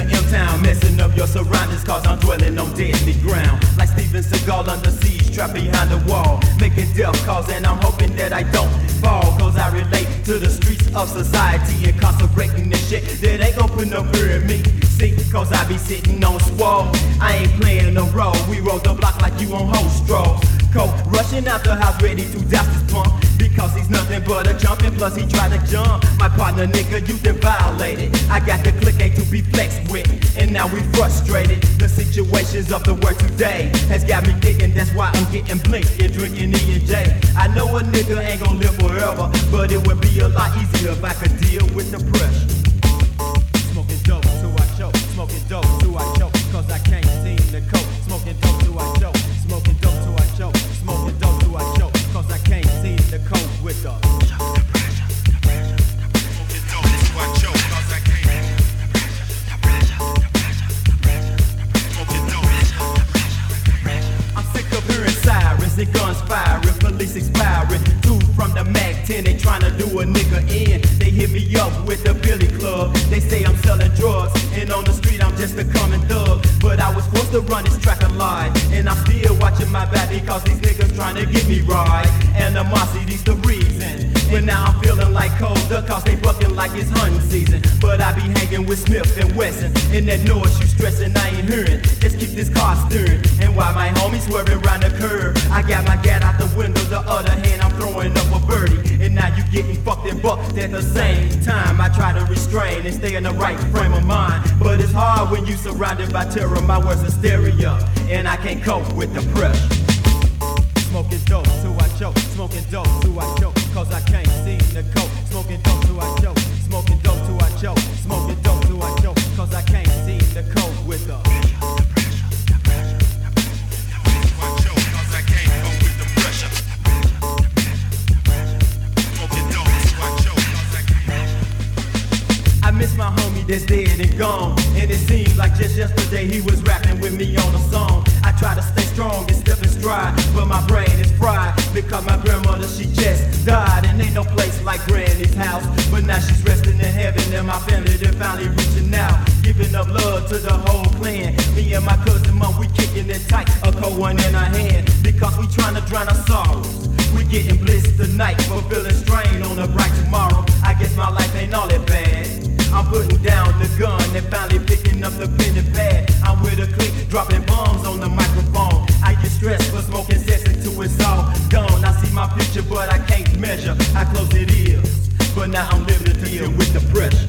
M-Town, messing up your surroundings, cause I'm dwelling on deadly ground. Like Steven Seagal under siege, trapped behind the wall, making death calls, and I'm hoping that I don't fall, cause I relate to the streets of society, incarcerating the shit that ain't gon' put no fear in me. See, cause I be sitting on swole, I ain't playing no role, we roll the block like you on host strolls. Coke rushing out the house ready to douse this punk, because he's nothing but a jumping, plus he tried to jump. My partner nigga, you been violated. I got the click ain't to be flexed with, and now we frustrated. The situations of the world today has got me thinking, that's why I'm getting blinked and drinking E&J. I know a nigga ain't gon' live forever, but it would be a lot easier if I could deal with the pressure. Smoking dope till I choke, smoking dope till I choke, cause I can't seem to cope. Smoking dope till I choke, smoking dope till I choke, smoking dope till I choke, cause I can't seem to cope with the pressure. Smoking dope till I choke, cause I can't. Smoking dope. I'm sick of hearing sirens and guns firing, police expiring. Two from the Mac 10, they tryna do a nigga in. They hit me up with the Billy Club. They say I'm selling drugs, and on the street I'm just a common thug. But I was forced to run this track a lie, and I'm still watching my back because these niggas tryna get me right. Animosity's the reason. But now I'm feeling like colder, cause they bucking like it's hunting season. But I be hanging with Smith and Wesson, and that noise you stressing I ain't hearing. Just keep this car steering, and while my homies swerving round the curve, I got my gat out the window, the other hand I'm throwing up a birdie. And now you getting fucked and bucked at the same time. I try to restrain and stay in the right frame of mind, but it's hard when you surrounded by terror. My words are stereo, and I can't cope with the pressure. Smoking dope till I choke, smoking dope till I choke, cause I can't seem to cope. Smoking dope till I choke, smoking dope till I choke, smoking dope till I choke, cause I can't seem to cope with the pressure. I miss my homie that's dead and gone, and it seems like just yesterday he was rapping with me on a song. I try to stay strong and step in stride, but my brain is fried because my grandmother, she just died, and ain't no place like Granny's house. But now she's resting in heaven, and my family, they're finally reaching out, giving up love to the whole clan. Me and my cousin Mom, we kicking it tight, a cold one in our hand, because we trying to drown our sorrows. We getting bliss tonight, but feeling strain on a bright tomorrow. I guess my life ain't all that bad. I'm putting down the gun and finally picking up the pen and pad. I'm with a click, dropping bombs on the microphone. I get stressed for smoking cess until it's all gone. I see my future, but I can't measure how close it is. But now I'm living to deal with the pressure.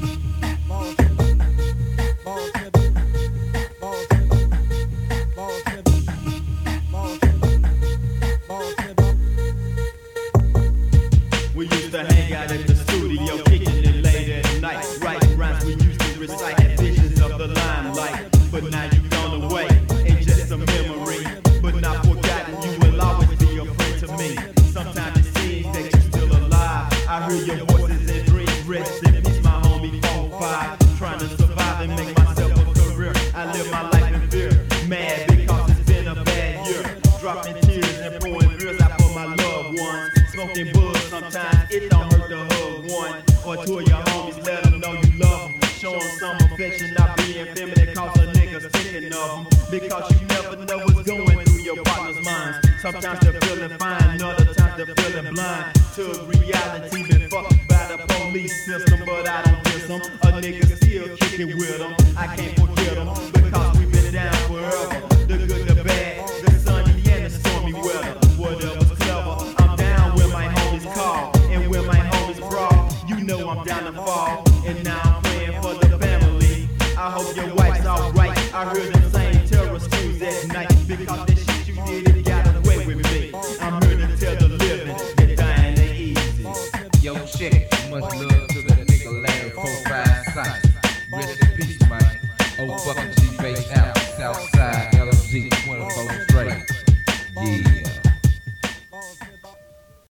We used to hang out at the studio, kicking it late at night. Writing rhymes, we used to recite visions of the limelight. But now you've gone away, ain't just a memory. But not forgotten, you will always be a friend to me. Sometimes it seems that you're still alive. I hear your voices and dreams. Rest in peace, my homie 4-5. Trying to survive and make myself a career. I live my life in fear, mad because it's been a bad year. Dropping tears and pouring beers out for my loved ones. Smoking buzz, sometimes it don't hurt to hug one. Or two of your homies, let them know you love them. Show them some affection, not being feminine, cause a nigga thinking of them. Because you never know what's going through your partner's mind. Sometimes they're feeling fine, other times they're feeling blind to reality. Been fucked by the police system, but I don't diss them. A nigga still kicking with them. I can't forget them, because we've been down forever. The good, the bad, the sunny and the stormy weather. Whatever's clever, I'm down when my homies call, and when my homies brawl, you know I'm down to fall. And now I'm praying for the family. I hope your wife's alright. I heard them saying terror screams at night, because that shit you did, it got away with me. I'm here to tell the living that dying ain't easy. Yo, check, much love to the nigga Larry 4-5 Sight. Rest in peace, man. Oh, fucking